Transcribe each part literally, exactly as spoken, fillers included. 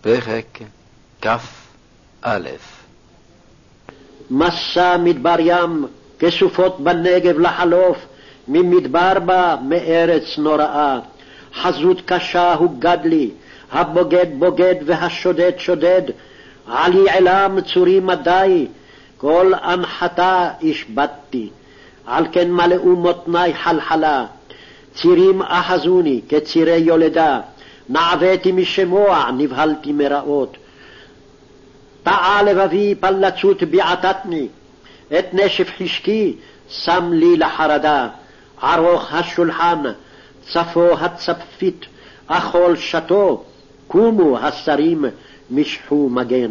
פרק כ"א. מסע מדבר ים כסופות בנגב לחלוף, ממדבר בה מארץ נוראה. חזות קשה הוגד לי, הבוגד בוגד והשודד שודד. עלי עילם צורי מדי, כל אנחתה השבתתי. על כן מלאו מותני חלחלה, צירים אחזוני כצירי יולדה. נעוויתי משמוע, נבהלתי מראות. טעה לבבי פלצות ביעטתני, את נשף חשקי שם לי לחרדה. ערוך השולחן, צפו הצפית, אכול שתו, קומו השרים, משחו מגן.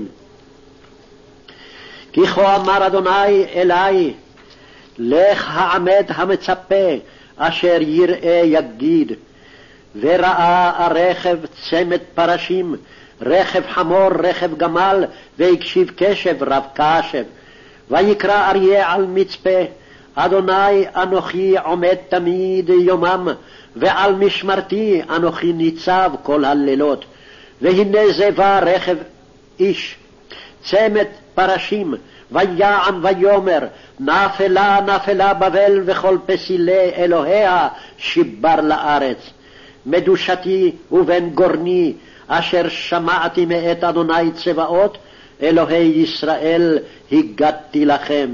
כי כה אמר אדוני אלי, לך העמד המצפה, אשר יראה יגיד. וראה הרכב צמד פרשים, רכב חמור, רכב גמל, והקשיב קשב רב קשב. ויקרא אריה על מצפה, אדוני אנוכי עומד תמיד יומם, ועל משמרתי אנוכי ניצב כל הלילות. והנה זה בא רכב איש, צמד פרשים, ויען ויאמר, נפלה נפלה בבל וכל פסילי אלוהיה שיבר לארץ. מדושתי ובן גורני, אשר שמעתי מאת אדוני צבאות, אלוהי ישראל, הגדתי לכם.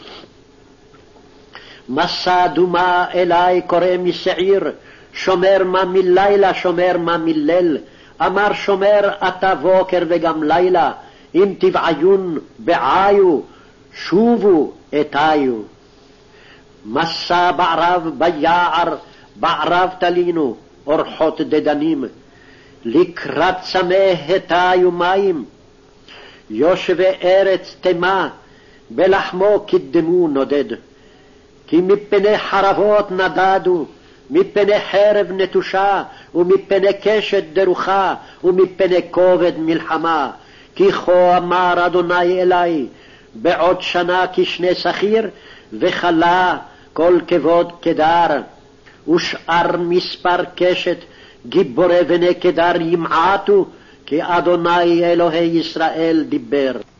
מסע דומה אלי קורא משעיר, שומר מה מלילה, שומר מה מליל. אמר שומר אתה בוקר וגם לילה, אם תבעיון בעיו, שובו אתיו. מסע בערב ביער, בערב תלינו, אורחות דדנים. לקראת צמא התיו מים, יושבי ארץ תמה, בלחמו קדמו נודד. כי מפני חרבות נדדו, מפני חרב נטושה, ומפני קשת דרוכה, ומפני כובד מלחמה. כי כה אמר אדוני אלי, בעוד שנה כשני שכיר, וחלה כל כבוד קדר. ושאר מספר קשת, גיבורי בני קדר ימעטו, כי אדוני אלוהי ישראל דיבר.